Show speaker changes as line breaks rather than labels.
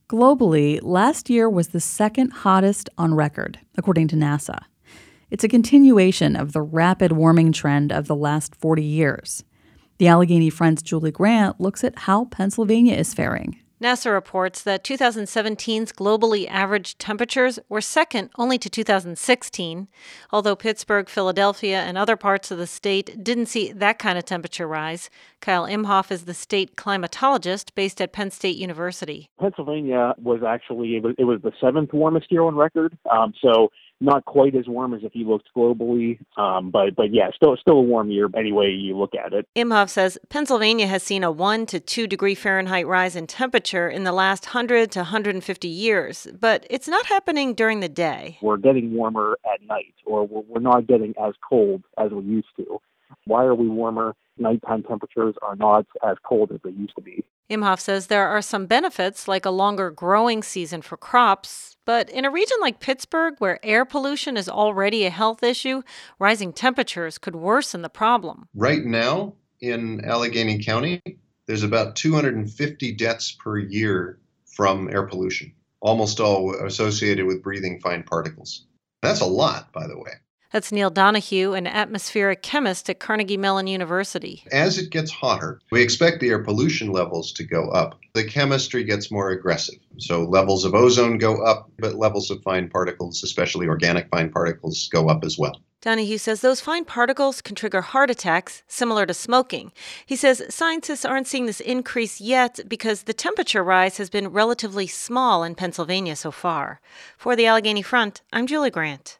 Globally, last year was the second hottest on record, according to NASA. It's a continuation of the rapid warming trend of the last 40 years. The Allegheny Front's Julie Grant looks at how Pennsylvania is faring.
NASA reports that 2017's globally average temperatures were second only to 2016, although Pittsburgh, Philadelphia, and other parts of the state didn't see that kind of temperature rise. Kyle Imhoff is the state climatologist based at Penn State University.
Pennsylvania was actually, it was the seventh warmest year on record, so not quite as warm as if you looked globally, but yeah, still a warm year any way you look at it.
Imhoff says Pennsylvania has seen a 1 to 2 degree Fahrenheit rise in temperature in the last 100 to 150 years, but it's not happening during the day.
We're getting warmer at night, or we're not getting as cold as we used to. Why are we warmer? Nighttime temperatures are not as cold as they used to be.
Imhoff says there are some benefits, like a longer growing season for crops, but in a region like Pittsburgh, where air pollution is already a health issue, rising temperatures could worsen the problem.
Right now, in Allegheny County, there's about 250 deaths per year from air pollution, almost all associated with breathing fine particles. That's a lot, by the way.
That's Neil Donahue, an atmospheric chemist at Carnegie Mellon University.
As it gets hotter, we expect the air pollution levels to go up. The chemistry gets more aggressive. So levels of ozone go up, but levels of fine particles, especially organic fine particles, go up as well.
Donahue says those fine particles can trigger heart attacks, similar to smoking. He says scientists aren't seeing this increase yet because the temperature rise has been relatively small in Pennsylvania so far. For the Allegheny Front, I'm Julie Grant.